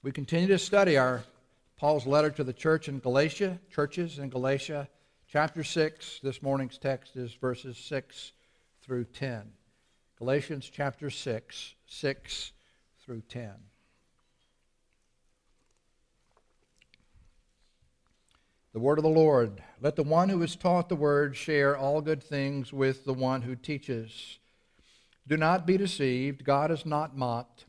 We continue to study Paul's letter to the churches in Galatia, chapter 6. This morning's text is verses 6 through 10. Galatians chapter 6, 6 through 10. The word of the Lord. Let the one who is taught the word share all good things with the one who teaches. Do not be deceived. God is not mocked.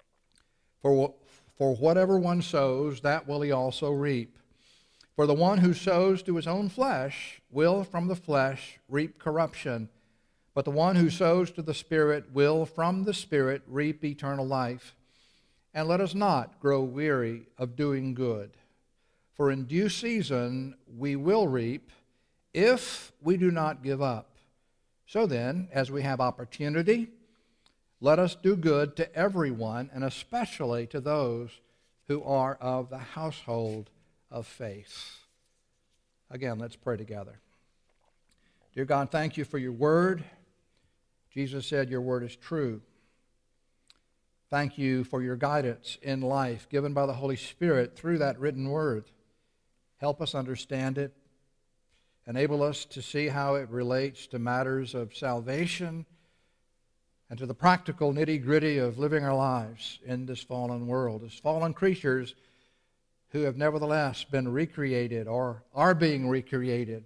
For whatever one sows, that will he also reap. For the one who sows to his own flesh will from the flesh reap corruption, but the one who sows to the Spirit will from the Spirit reap eternal life. And let us not grow weary of doing good, for in due season we will reap if we do not give up. So then, as we have opportunity, let us do good to everyone, and especially to those who are of the household of faith. Again, let's pray together. Dear God, thank you for your word. Jesus said your word is true. Thank you for your guidance in life given by the Holy Spirit through that written word. Help us understand it. Enable us to see how it relates to matters of salvation and to the practical nitty-gritty of living our lives in this fallen world, as fallen creatures who have nevertheless been recreated or are being recreated,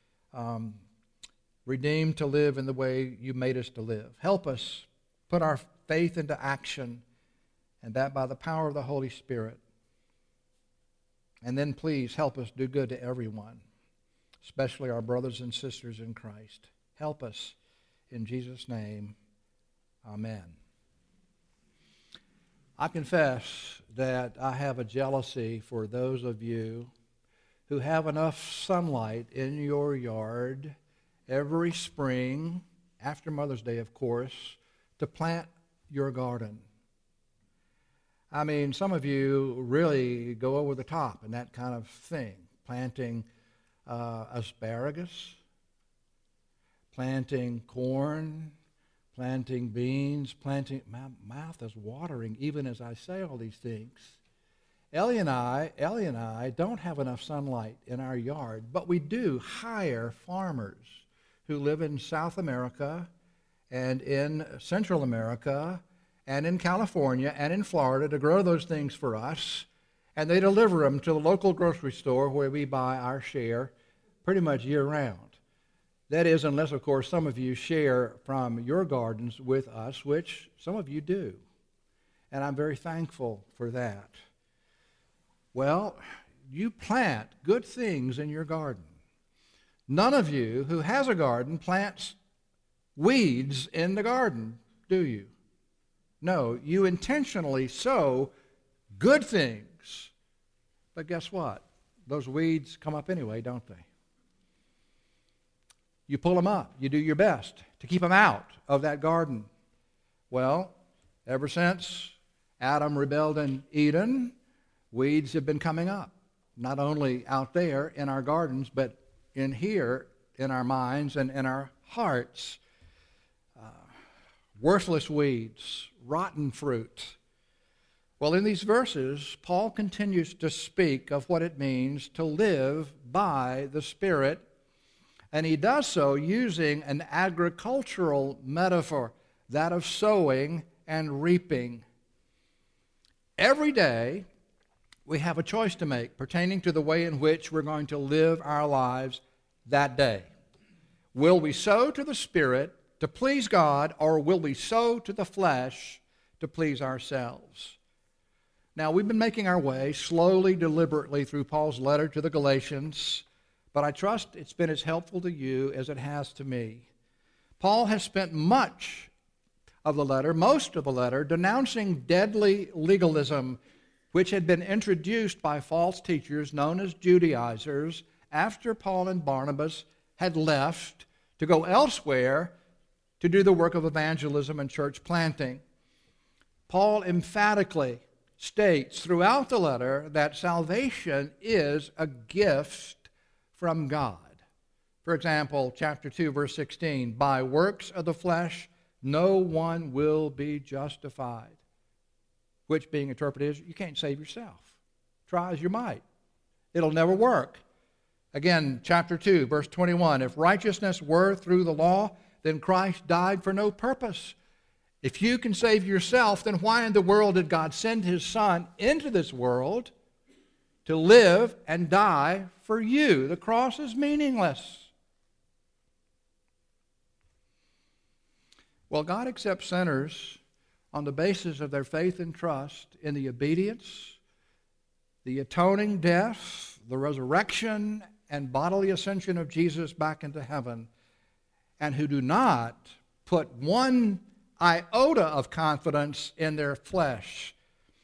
redeemed to live in the way you made us to live. Help us put our faith into action, and that by the power of the Holy Spirit. And then please help us do good to everyone, especially our brothers and sisters in Christ. Help us in Jesus' name. Amen. I confess that I have a jealousy for those of you who have enough sunlight in your yard every spring, after Mother's Day, of course, to plant your garden. I mean, some of you really go over the top in that kind of thing, planting asparagus, planting corn, planting beans, my mouth is watering even as I say all these things. Ellie and I don't have enough sunlight in our yard, but we do hire farmers who live in South America and in Central America and in California and in Florida to grow those things for us, and they deliver them to the local grocery store where we buy our share pretty much year-round. That is, unless, of course, some of you share from your gardens with us, which some of you do. And I'm very thankful for that. Well, you plant good things in your garden. None of you who has a garden plants weeds in the garden, do you? No, you intentionally sow good things. But guess what? Those weeds come up anyway, don't they? You pull them up. You do your best to keep them out of that garden. Well, ever since Adam rebelled in Eden, weeds have been coming up, not only out there in our gardens, but in here, in our minds and in our hearts. Worthless weeds, rotten fruit. Well, in these verses, Paul continues to speak of what it means to live by the Spirit, and he does so using an agricultural metaphor, that of sowing and reaping. Every day, we have a choice to make pertaining to the way in which we're going to live our lives that day. Will we sow to the Spirit to please God, or will we sow to the flesh to please ourselves? Now, we've been making our way slowly, deliberately through Paul's letter to the Galatians, but I trust it's been as helpful to you as it has to me. Paul has spent most of the letter, denouncing deadly legalism, which had been introduced by false teachers known as Judaizers after Paul and Barnabas had left to go elsewhere to do the work of evangelism and church planting. Paul emphatically states throughout the letter that salvation is a gift from God. For example, chapter 2, verse 16, by works of the flesh, no one will be justified. which being interpreted is you can't save yourself. Try as you might. It'll never work. Again, chapter 2, verse 21, if righteousness were through the law, then Christ died for no purpose. If you can save yourself, then why in the world did God send His Son into this world to live and die for you? The cross is meaningless. Well, God accepts sinners on the basis of their faith and trust in the obedience, the atoning death, the resurrection, and bodily ascension of Jesus back into heaven, and who do not put one iota of confidence in their flesh.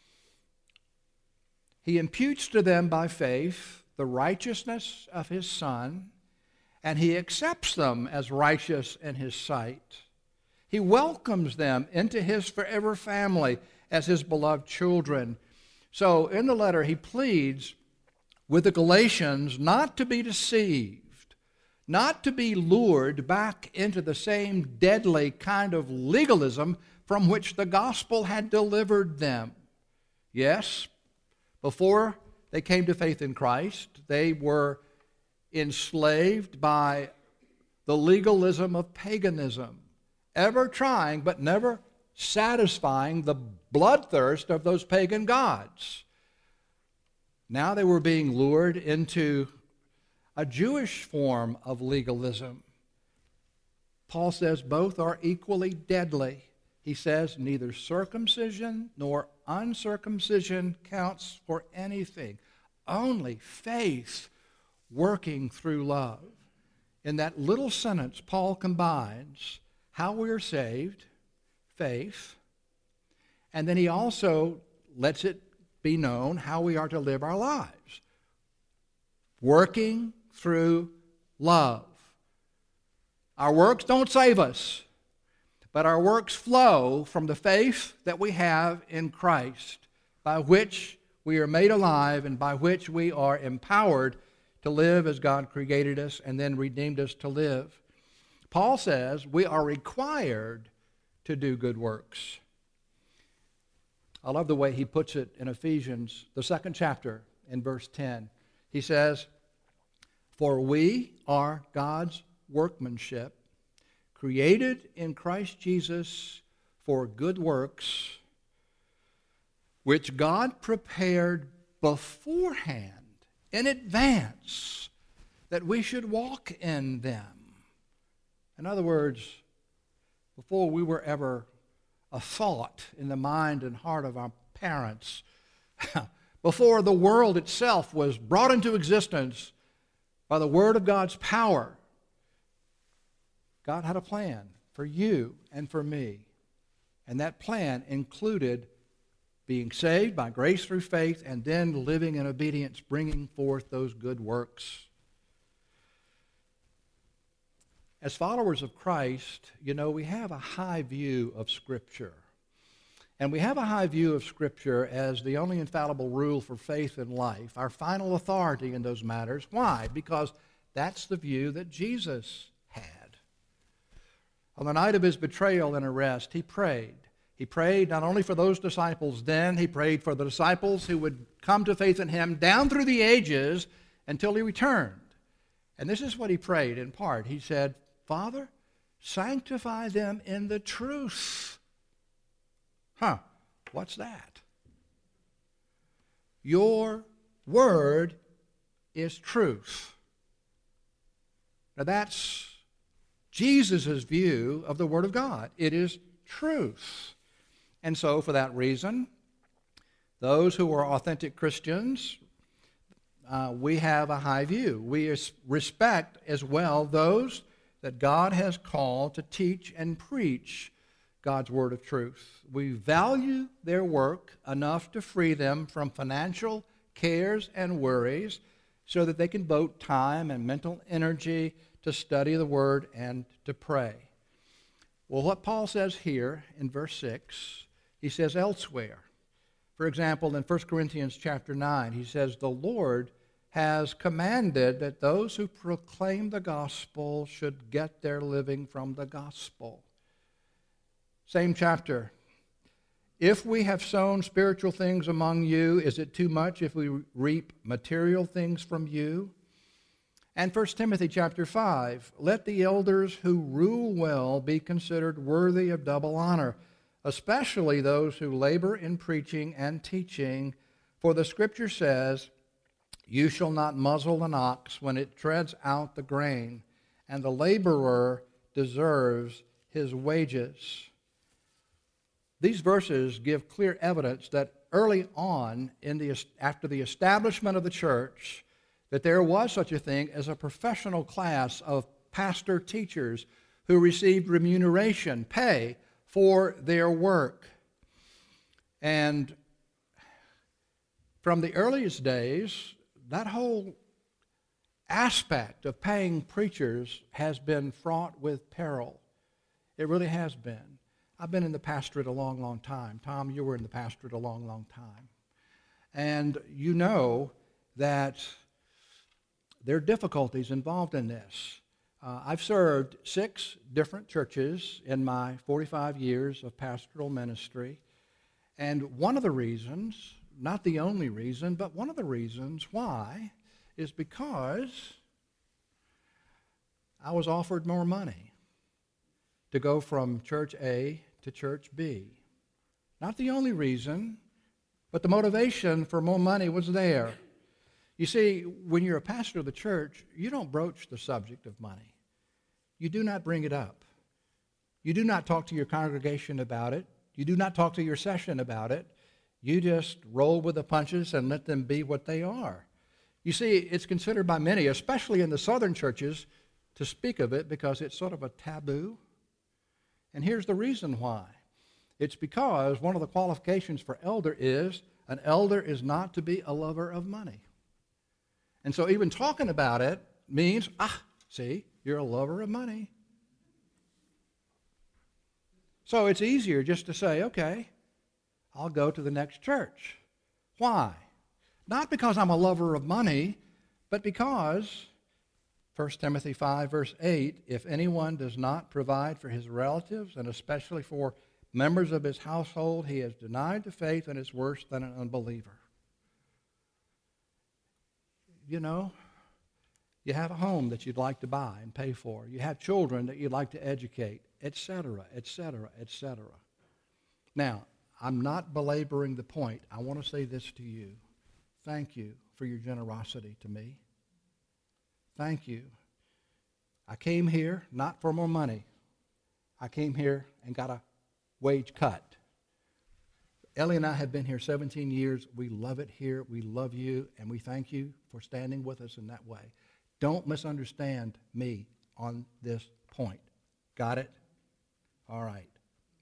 He imputes to them by faith the righteousness of His Son, and He accepts them as righteous in His sight. He welcomes them into His forever family as His beloved children. So in the letter, he pleads with the Galatians not to be deceived, not to be lured back into the same deadly kind of legalism from which the gospel had delivered them. Yes, before they came to faith in Christ, they were enslaved by the legalism of paganism, ever trying but never satisfying the bloodthirst of those pagan gods. Now they were being lured into a Jewish form of legalism. Paul says both are equally deadly. He says neither circumcision nor uncircumcision counts for anything. Only faith working through love. In that little sentence, Paul combines how we are saved, faith, and then he also lets it be known how we are to live our lives. Working through love. Our works don't save us, but our works flow from the faith that we have in Christ, by which we are made alive and by which we are empowered to live as God created us and then redeemed us to live. Paul says we are required to do good works. I love the way he puts it in Ephesians, the 2nd chapter, in verse 10. He says, "For we are God's workmanship, created in Christ Jesus for good works, which God prepared beforehand, in advance, that we should walk in them." In other words, before we were ever a thought in the mind and heart of our parents, before the world itself was brought into existence by the Word of God's power, God had a plan for you and for me. And that plan included being saved by grace through faith and then living in obedience, bringing forth those good works. As followers of Christ, we have a high view of Scripture. And we have a high view of Scripture as the only infallible rule for faith and life, our final authority in those matters. Why? Because that's the view that Jesus had. On the night of his betrayal and arrest, he prayed. He prayed not only for those disciples then, he prayed for the disciples who would come to faith in him down through the ages until he returned. And this is what he prayed in part. He said, "Father, sanctify them in the truth." What's that? Your word is truth. Now that's Jesus' view of the Word of God. It is truth. And so for that reason, those who are authentic Christians, we have a high view. We respect as well those that God has called to teach and preach God's word of truth. We value their work enough to free them from financial cares and worries so that they can devote time and mental energy to study the word and to pray. Well, what Paul says here in verse 6, he says elsewhere. For example, in 1 Corinthians chapter 9, he says, "The Lord has commanded that those who proclaim the gospel should get their living from the gospel." Same chapter. If we have sown spiritual things among you, is it too much if we reap material things from you? And 1 Timothy chapter 5, let the elders who rule well be considered worthy of double honor, especially those who labor in preaching and teaching. For the Scripture says, you shall not muzzle an ox when it treads out the grain, and the laborer deserves his wages. These verses give clear evidence that early on, after the establishment of the church, that there was such a thing as a professional class of pastor teachers who received remuneration, pay for their work. And from the earliest days, that whole aspect of paying preachers has been fraught with peril. It really has been. I've been in the pastorate a long, long time. Tom, you were in the pastorate a long, long time. And you know that there are difficulties involved in this. I've served 6 different churches in my 45 years of pastoral ministry. And one of the reasons, not the only reason, but one of the reasons why is because I was offered more money to go from church A to church B. Not the only reason, but the motivation for more money was there. You see, when you're a pastor of the church, you don't broach the subject of money. You do not bring it up. You do not talk to your congregation about it. You do not talk to your session about it. You just roll with the punches and let them be what they are. You see, it's considered by many, especially in the southern churches, to speak of it because it's sort of a taboo. And here's the reason why. It's because one of the qualifications for elder is an elder is not to be a lover of money. And so even talking about it means, see, you're a lover of money. So it's easier just to say, okay, I'll go to the next church. Why? Not because I'm a lover of money, but because 1 Timothy 5, verse 8, if anyone does not provide for his relatives, and especially for members of his household, he has denied the faith and is worse than an unbeliever. You know, you have a home that you'd like to buy and pay for. You have children that you'd like to educate, etc., etc., etc. Now, I'm not belaboring the point. I want to say this to you. Thank you for your generosity to me. Thank you. I came here not for more money. I came here and got a wage cut. Ellie and I have been here 17 years. We love it here. We love you, and we thank you for standing with us in that way. Don't misunderstand me on this point. Got it? All right.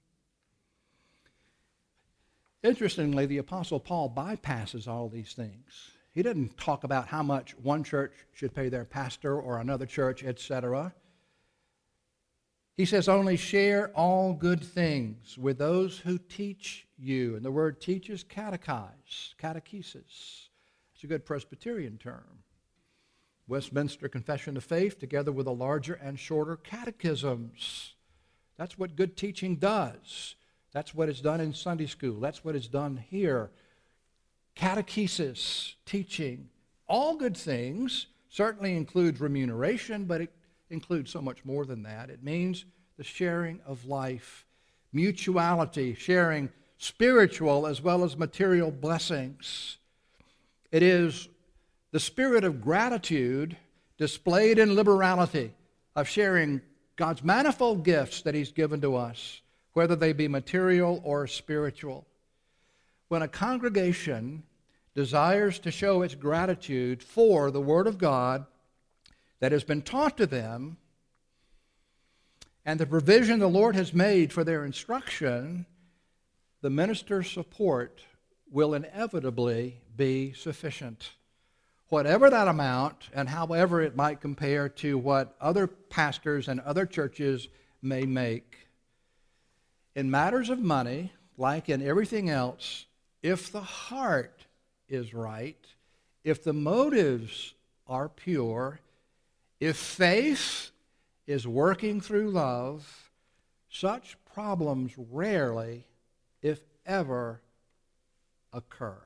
Interestingly, the Apostle Paul bypasses all these things. He didn't talk about how much one church should pay their pastor or another church, etc. He says only share all good things with those who teach you. And the word teach is catechize, catechesis. It's a good Presbyterian term. Westminster Confession of Faith together with the larger and shorter catechisms. That's what good teaching does. That's what is done in Sunday school. That's what is done here. Catechesis, teaching, all good things certainly includes remuneration, but it includes so much more than that. It means the sharing of life, mutuality, sharing spiritual as well as material blessings. It is the spirit of gratitude displayed in liberality, of sharing God's manifold gifts that He's given to us, whether they be material or spiritual. When a congregation desires to show its gratitude for the Word of God that has been taught to them and the provision the Lord has made for their instruction, the minister's support will inevitably be sufficient. Whatever that amount and however it might compare to what other pastors and other churches may make. In matters of money, like in everything else, if the heart is right, if the motives are pure, if faith is working through love, such problems rarely, if ever occur.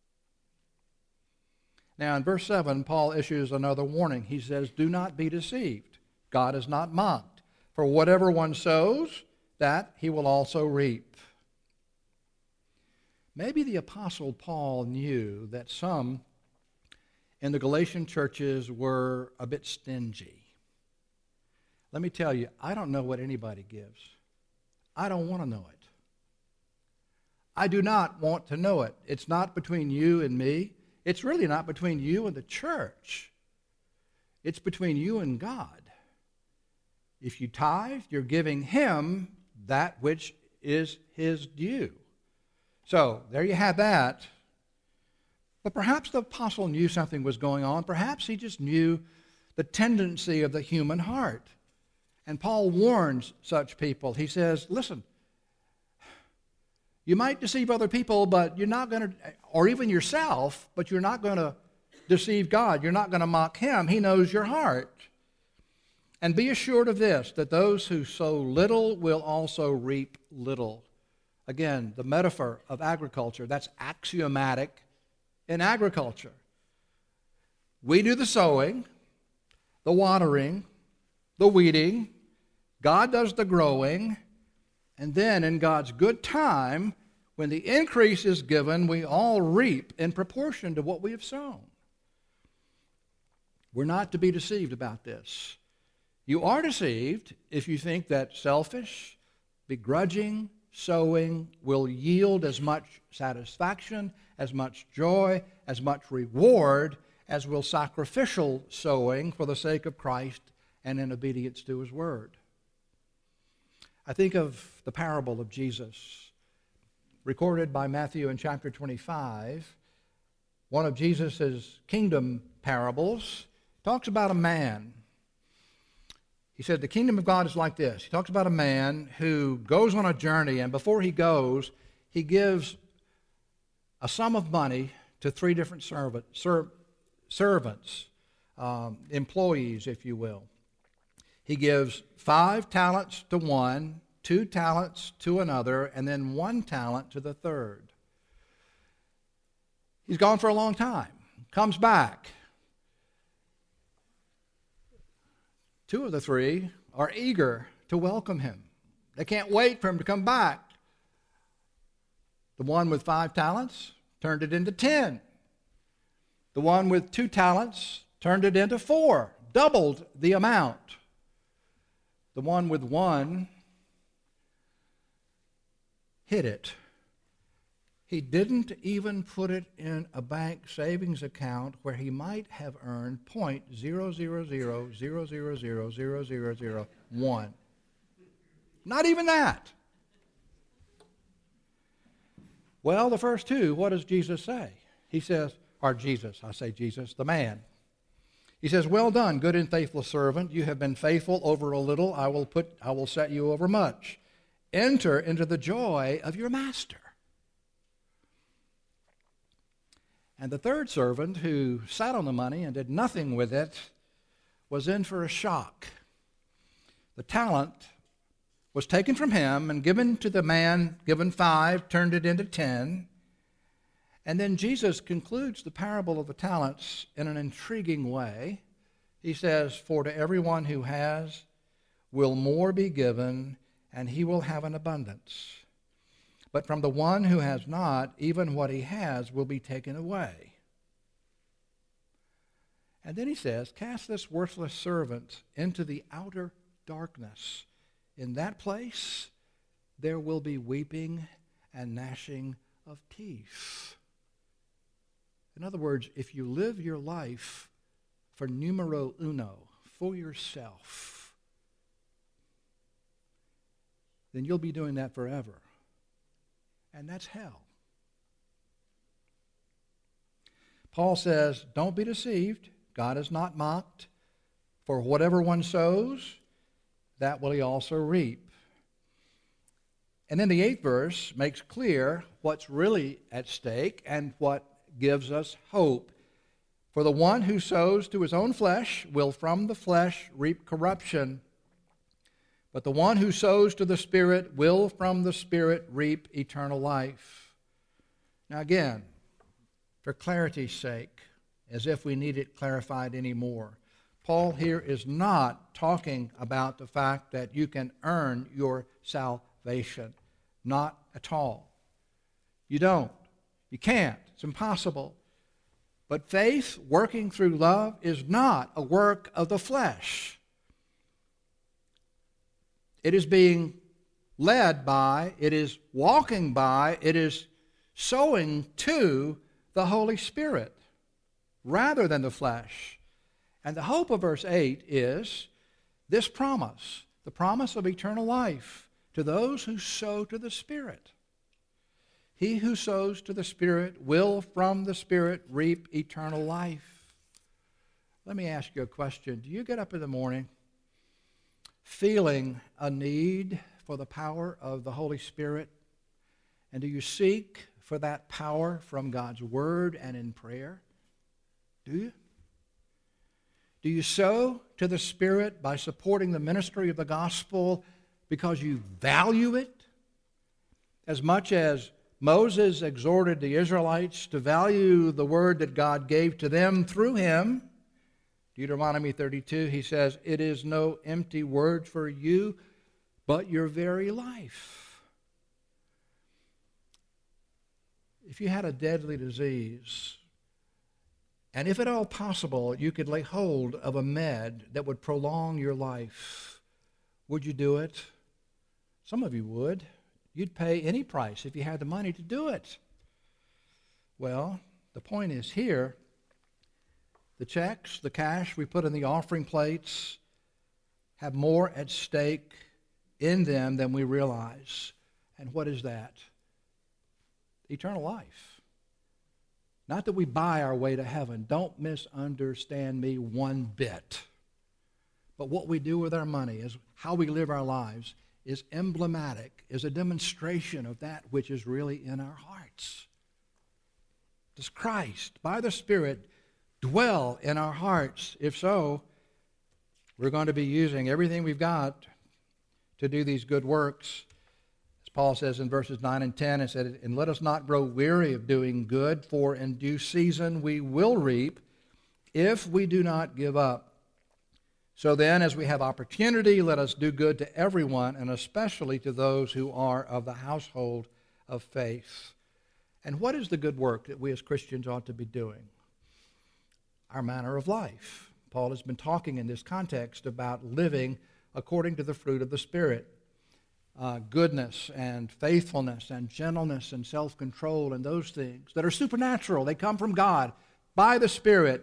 Now, in verse 7, Paul issues another warning. He says, do not be deceived. God is not mocked. For whatever one sows, that he will also reap. Maybe the Apostle Paul knew that some in the Galatian churches were a bit stingy. Let me tell you, I don't know what anybody gives. I don't want to know it. I do not want to know it. It's not between you and me. It's really not between you and the church. It's between you and God. If you tithe, you're giving Him that which is His due. So, there you have that. But perhaps the apostle knew something was going on. Perhaps he just knew the tendency of the human heart. And Paul warns such people. He says, listen, you might deceive other people, but you're not going to, or even yourself, but you're not going to deceive God. You're not going to mock Him. He knows your heart. And be assured of this, that those who sow little will also reap little. Again, the metaphor of agriculture, that's axiomatic in agriculture. We do the sowing, the watering, the weeding. God does the growing. And then in God's good time, when the increase is given, we all reap in proportion to what we have sown. We're not to be deceived about this. You are deceived if you think that selfish, begrudging sowing will yield as much satisfaction, as much joy, as much reward as will sacrificial sowing for the sake of Christ and in obedience to His word. I think of the parable of Jesus, recorded by Matthew in chapter 25. One of Jesus' kingdom parables talks about a man. He said, the kingdom of God is like this. He talks about a man who goes on a journey, and before he goes, he gives a sum of money to three different servants, employees, if you will. He gives 5 talents to one, 2 talents to another, and then 1 talent to the third. He's gone for a long time, comes back. 2 of the 3 are eager to welcome him. They can't wait for him to come back. The one with 5 talents turned it into 10. The one with 2 talents turned it into 4, doubled the amount. The one with 1 hid it. He didn't even put it in a bank savings account where he might have earned 0.000000001. Not even that. Well, the first 2, what does Jesus say? He says, Jesus, the man. He says, well done, good and faithful servant. You have been faithful over a little. I will set you over much. Enter into the joy of your master. And the third servant, who sat on the money and did nothing with it, was in for a shock. The talent was taken from him and given to the man given 5, turned it into 10. And then Jesus concludes the parable of the talents in an intriguing way. He says, for to everyone who has will more be given, and he will have an abundance. But from the one who has not, even what he has will be taken away. And then he says, cast this worthless servant into the outer darkness. In that place, there will be weeping and gnashing of teeth. In other words, if you live your life for numero uno, for yourself, then you'll be doing that forever. And that's hell. Paul says, don't be deceived. God is not mocked. For whatever one sows, that will he also reap. And then the 8th verse makes clear what's really at stake and what gives us hope. For the one who sows to his own flesh will from the flesh reap corruption. But the one who sows to the Spirit will from the Spirit reap eternal life. Now again, for clarity's sake, as if we need it clarified anymore, Paul here is not talking about the fact that you can earn your salvation. Not at all. You don't. You can't. It's impossible. But faith working through love is not a work of the flesh. It is being led by, it is walking by, it is sowing to the Holy Spirit rather than the flesh. And the hope of verse 8 is this promise, the promise of eternal life to those who sow to the Spirit. He who sows to the Spirit will from the Spirit reap eternal life. Let me ask you a question. Do you get up in the morning feeling a need for the power of the Holy Spirit? And do you seek for that power from God's Word and in prayer? Do you? Do you sow to the Spirit by supporting the ministry of the gospel because you value it? As much as Moses exhorted the Israelites to value the word that God gave to them through him, Deuteronomy 32, he says, "It is no empty word for you, but your very life." If you had a deadly disease, and if at all possible you could lay hold of a med that would prolong your life, would you do it? Some of you would. You'd pay any price if you had the money to do it. Well, the point is here, the checks, the cash we put in the offering plates have more at stake in them than we realize. And what is that? Eternal life. Not that we buy our way to heaven. Don't misunderstand me one bit. But what we do with our money, is how we live our lives, is emblematic, is a demonstration of that which is really in our hearts. Does Christ, by the Spirit, dwell in our hearts? If so, we're going to be using everything we've got to do these good works. As Paul says in verses 9 and 10, it said, "And let us not grow weary of doing good, for in due season we will reap if we do not give up. So then, as we have opportunity, let us do good to everyone, and especially to those who are of the household of faith." And what is the good work that we as Christians ought to be doing? Our manner of life. Paul has been talking in this context about living according to the fruit of the Spirit. Goodness and faithfulness and gentleness and self-control and those things that are supernatural. They come from God by the Spirit,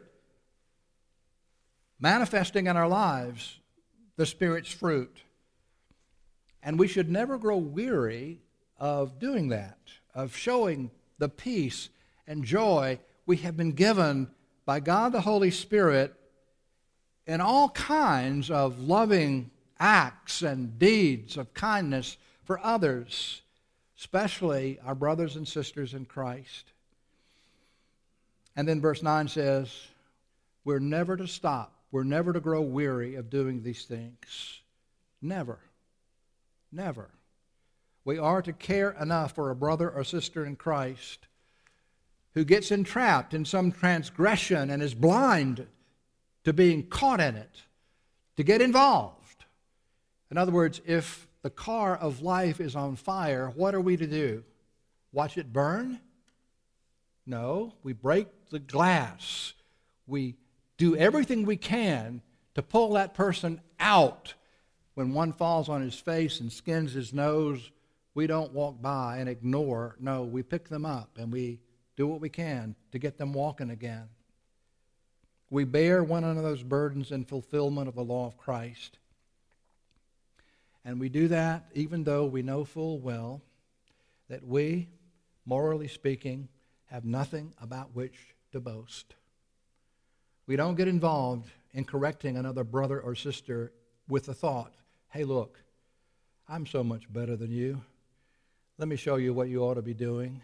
manifesting in our lives the Spirit's fruit. And we should never grow weary of doing that, of showing the peace and joy we have been given by God the Holy Spirit in all kinds of loving acts and deeds of kindness for others, especially our brothers and sisters in Christ. And then verse 9 says, we're never to stop. We're never to grow weary of doing these things. Never. Never. We are to care enough for a brother or sister in Christ who gets entrapped in some transgression and is blind to being caught in it, to get involved. In other words, if the car of life is on fire, what are we to do? Watch it burn? No, we break the glass. We do everything we can to pull that person out. When one falls on his face and skins his nose, we don't walk by and ignore. No, we pick them up and we do what we can to get them walking again. We bear one another's burdens in fulfillment of the law of Christ. And we do that even though we know full well that we, morally speaking, have nothing about which to boast. We don't get involved in correcting another brother or sister with the thought, hey, look, I'm so much better than you. Let me show you what you ought to be doing.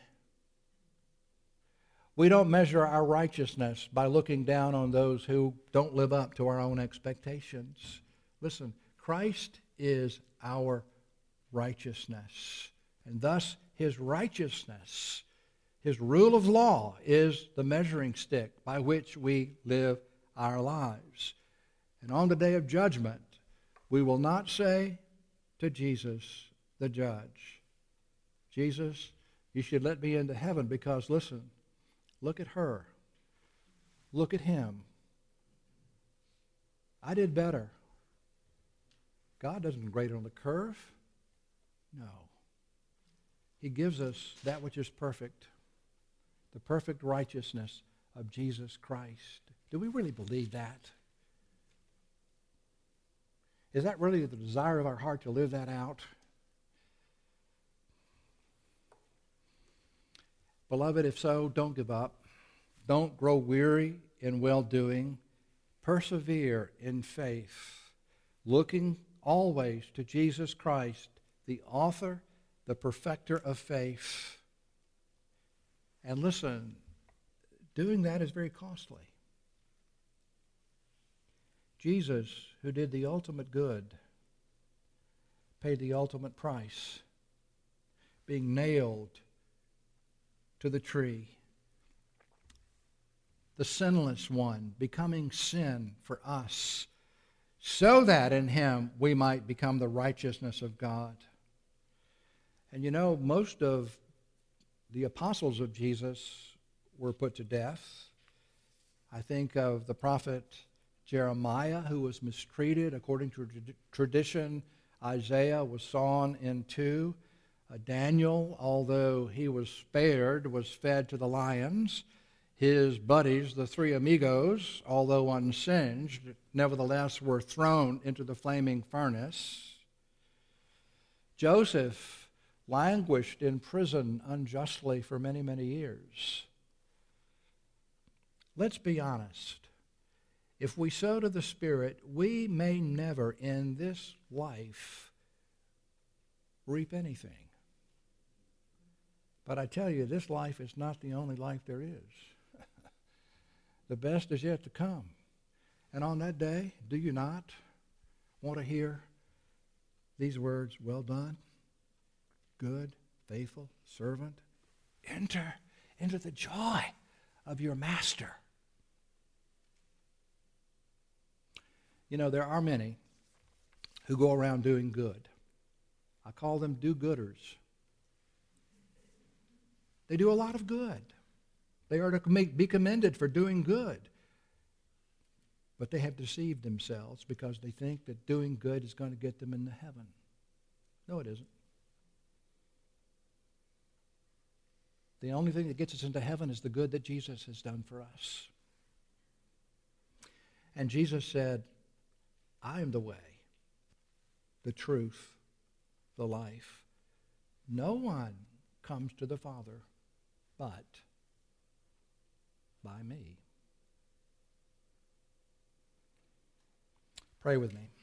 We don't measure our righteousness by looking down on those who don't live up to our own expectations. Listen, Christ is our righteousness. And thus, his righteousness, his rule of law, is the measuring stick by which we live our lives. And on the day of judgment, we will not say to Jesus, the judge, Jesus, you should let me into heaven because, listen, look at her. Look at him. I did better. God doesn't grade on the curve. No. He gives us that which is perfect, the perfect righteousness of Jesus Christ. Do we really believe that? Is that really the desire of our heart to live that out? Beloved, if so, don't give up. Don't grow weary in well-doing. Persevere in faith, looking always to Jesus Christ, the author, the perfecter of faith. And listen, doing that is very costly. Jesus, who did the ultimate good, paid the ultimate price, being nailed to the tree. The sinless one, becoming sin for us, so that in him we might become the righteousness of God. And you know, most of the apostles of Jesus were put to death. I think of the prophet Jeremiah, who was mistreated. According to tradition, Isaiah was sawn in two. Daniel, although he was spared, was fed to the lions. His buddies, the three amigos, although unsinged, nevertheless were thrown into the flaming furnace. Joseph languished in prison unjustly for many, many years. Let's be honest. If we sow to the Spirit, we may never in this life reap anything. But I tell you, this life is not the only life there is. The best is yet to come. And on that day, do you not want to hear these words, well done, good, faithful servant? Enter into the joy of your master. You know, there are many who go around doing good. I call them do-gooders. They do a lot of good. They are to be commended for doing good. But they have deceived themselves because they think that doing good is going to get them into heaven. No, it isn't. The only thing that gets us into heaven is the good that Jesus has done for us. And Jesus said, I am the way, the truth, the life. No one comes to the Father but by me. Pray with me.